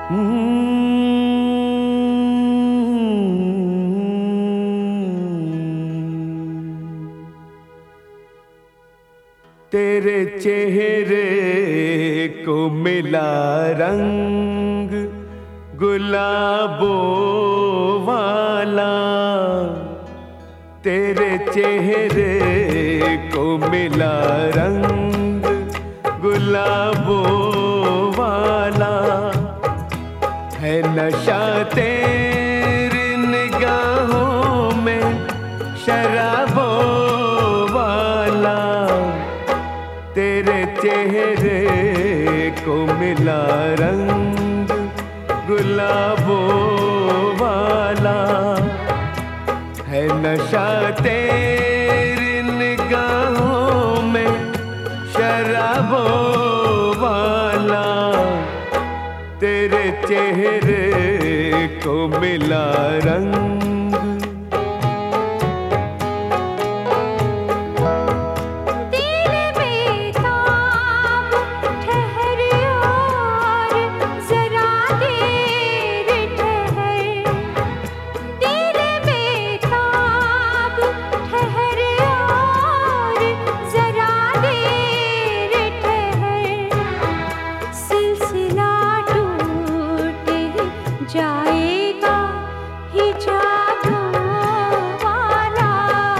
तेरे चेहरे को मिला रंग गुलाबों वाला, तेरे चेहरे को मिला रंग गुलाबों वाला, है नशा तेरी निगाहों में शराबों वाला, तेरे चेहरे को मिला रंग गुलाबों वाला, है नशा तेरी निगाहों में शराबों वाला, तेरे चेहरे को मिला रंग। जाएगा हिजाब वाला,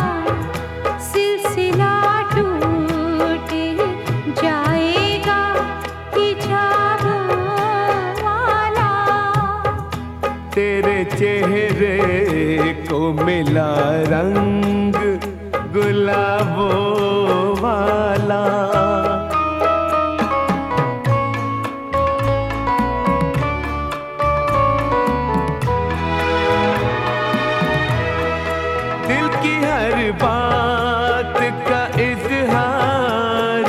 सिलसिला टूट जाएगा हिजाब वाला, तेरे चेहरे को मिला रंग गुलाबों वाला। दिल की हर बात का इजहार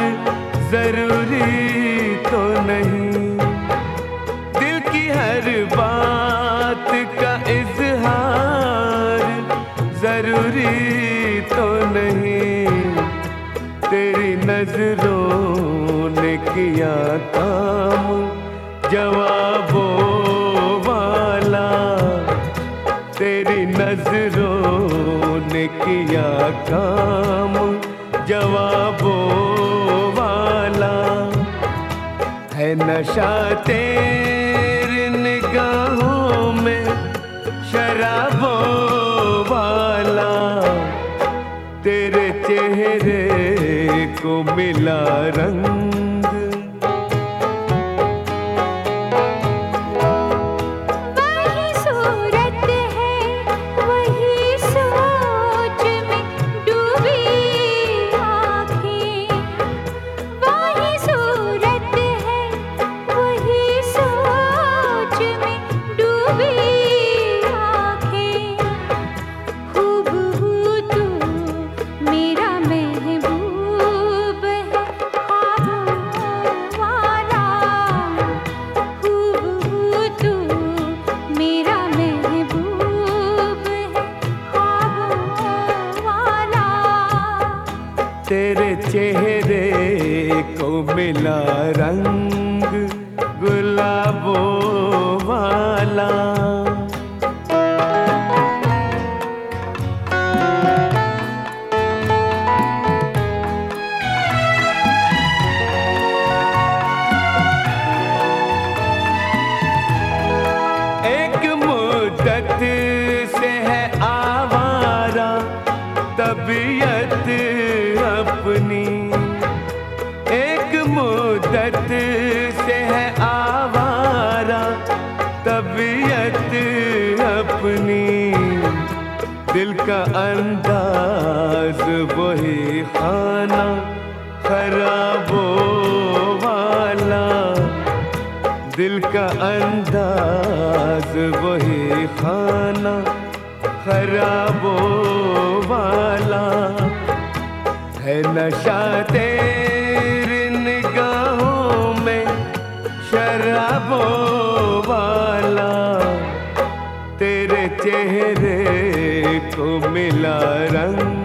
जरूरी तो नहीं, दिल की हर बात का इजहार जरूरी तो नहीं, तेरी नजरों ने किया काम जवाबों वाला, तेरी नजरों ने किया काम जवाबों वाला, है नशा तेरी निगाहों में शराबों वाला, तेरे चेहरे को मिला रंग। तेरे चेहरे को मिला रंग गुलाबों वाला। एक मुद्दत से है आवारा तबीयत अपनी, एक मुद्दत से है आवारा तबीयत अपनी, दिल का अंदाज वही खाना खराबों वाला, दिल का अंदाज वही खाना खराबों वाला, है नशा तेरी निगाहों में शराबों वाला, तेरे चेहरे को मिला रंग।